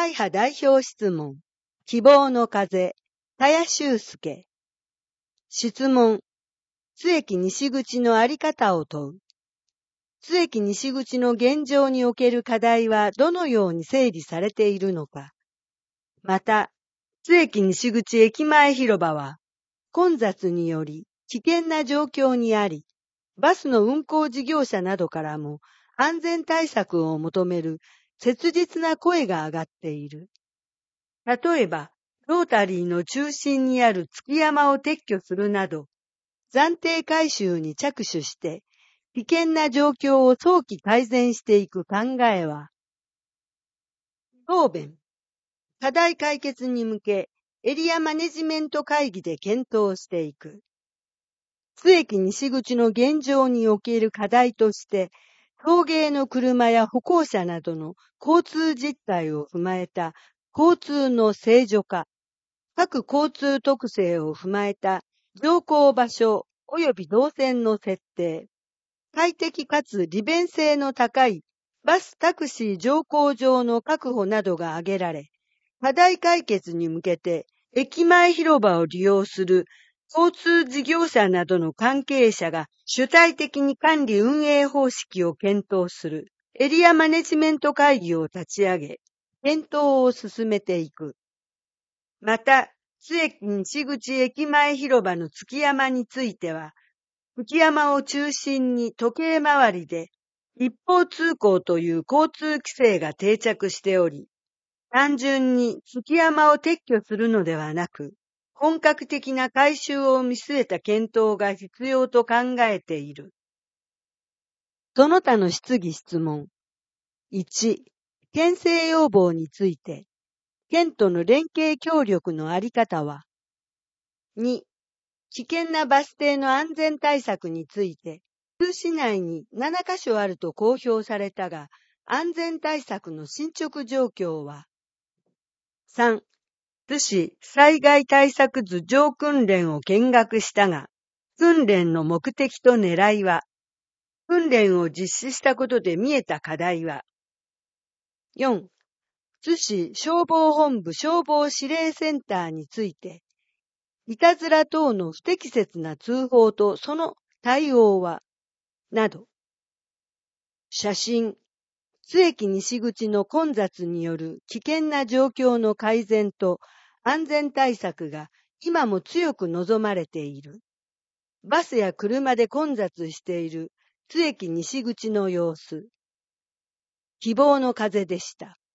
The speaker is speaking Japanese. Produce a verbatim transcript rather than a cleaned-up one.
会派代表質問。希望の風、田谷修介。質問。津駅西口のあり方を問う。津駅西口の現状における課題はどのように整理されているのか。また、津駅西口駅前広場は、混雑により危険な状況にあり、バスの運行事業者などからも安全対策を求める切実な声が上がっている。例えば、ロータリーの中心にある築山を撤去するなど、暫定改修に着手して、危険な状況を早期改善していく考えは、答弁、課題解決に向け、エリアマネジメント会議で検討していく。津駅西口の現状における課題として、送迎の車や歩行者などの交通実態を踏まえた交通の正常化、各交通特性を踏まえた乗降場所及び動線の設定、快適かつ利便性の高いバスタクシー乗降場の確保などが挙げられ、課題解決に向けて駅前広場を利用する交通事業者などの関係者が主体的に管理運営方式を検討するエリアマネジメント会議を立ち上げ、検討を進めていく。また、津駅西口駅前広場の築山については、築山を中心に時計回りで一方通行という交通規制が定着しており、単純に築山を撤去するのではなく、本格的な改修を見据えた検討が必要と考えている。その他の質疑質問。いち、県政要望について、県との連携協力のあり方は。に、危険なバス停の安全対策について、津市内にななカ所あると公表されたが、安全対策の進捗状況は。さん、津市災害対策図上訓練を見学したが、訓練の目的と狙いは、訓練を実施したことで見えた課題は。よん、津市消防本部消防指令センターについて、いたずら等の不適切な通報とその対応は、など。写真、津駅西口の混雑による危険な状況の改善と安全対策が今も強く望まれている。バスや車で混雑している津駅西口の様子。希望の風でした。